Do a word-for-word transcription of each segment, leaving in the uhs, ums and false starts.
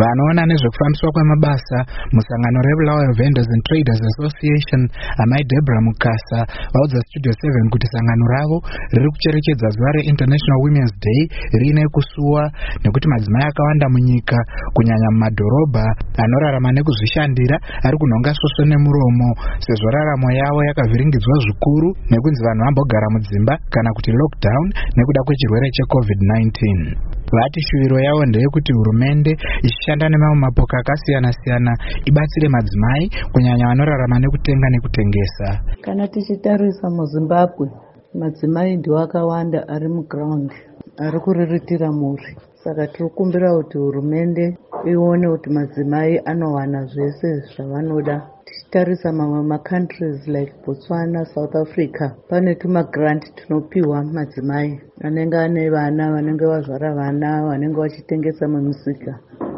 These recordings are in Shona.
Vanoona nezvekufambiswa kwemabasa musangano reBulawayo Vendors and Traders Association amai Deborah Mukasa vaudza Studio seven kuti sangano ravo riri kucherechedza zuva reInternational Women's Day riine kusuwa nekuti madzimai akawanda munyika kunyanya mumadhorobha anorarama nekuzvishandira ari kunhonga svosvo nemuromo sezvo raramo yavo yakavhiringidzwa zvikuru nekunzi vanhu vambogara mudzimba kana kuti lockdown nekuda kwechirwere checovid nineteen. Vati shuviro yavo ndeyekuti hurumende ichishanda nemamwe mapoka akasiyana-siyana ibatsire madzimai kunyanya vanorarama nekutenga nekutengesa. Kana tichitarisa muZimbabwe, madzimai ndiwo akawanda ari muground ari kuriritira mhuri. Saka tinokumbira kuti hurumende ione kuti madzimai anowana zvese zvavanoda. Tichitarisa mamwe macountries like Botswana, South Africa, pane tumagrant tunopiwa madzimai anenge ane vana, vanenge vazvara vana, vanenge vachitengesa mumisika.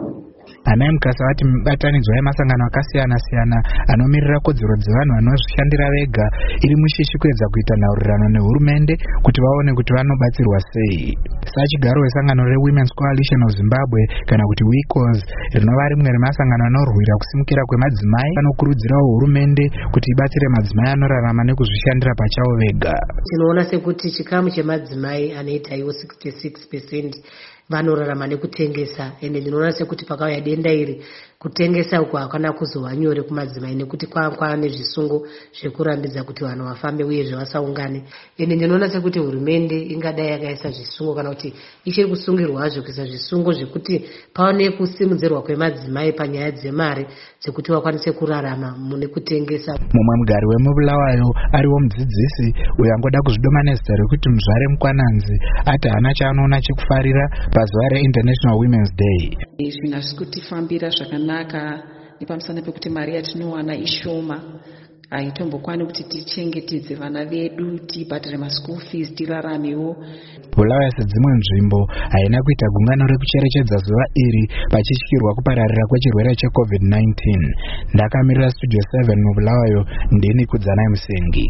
Amai Mukasa vati mibatanidzwa yemasangano akasiyana-siyana anomirira kodzero dzevanhu vanozvishandira vega iri mushishi kuedza kuita nhaurirano nehurumende kuti vaone kuti vanobatsirwa sei. Sachigaro wesangano reWomen's Coalition of Zimbabwe kana kuti WICOS rinova rimwe remasangano anorwira kusimukira kwemadzimai anokurudzirawo hurumende kuti ibatsire madzimai anorarama nekuzvishandira pachavo vega. Tinoona sekuti chikamu chemadzimai anoita iwo sixty-six percent vanorarama nekutengesa, ende ndinoona sekuti pakauya denda iri kutengesa uko hakana kuzova nyore kumadzimai nekuti kwanga nezvisungo zvekurambidza kuti vanhu vafambe uye zvevasaungane. Ende ndinoona sekuti hurumende ingadai yakaisa zvisungo kana kuti ichiri kusungirwa hazvo kuisa zvisungo zvekuti paone kusimudzirwa kwemadzimai panyaya dzemari dzekuti vakwanise kurarama mune kutengesa. Mumwe mugari wemuBulawayo ariwo mudzidzisi uyo angoda kuzvidoma nezita rekuti Muzvare Mukwananzi ati hana chaanoona chekufarira pazuva reInternational Women's Day. Izvi hazvisi kutifambira zvakanaka nepamusana pekuti mari yatinowana ishoma, haitombokwane kuti tichengetedze vana vedu, tibhadhare maschool fees, tiraramewo. Bulawayo sedzimwe nzvimbo haina kuita gungano rekucherechedza zuva iri pachityirwa kupararira kwechirwere checovid nineteen. Ndakamirira Studio seven muBulawayo, ndini Kudzanai Musengi.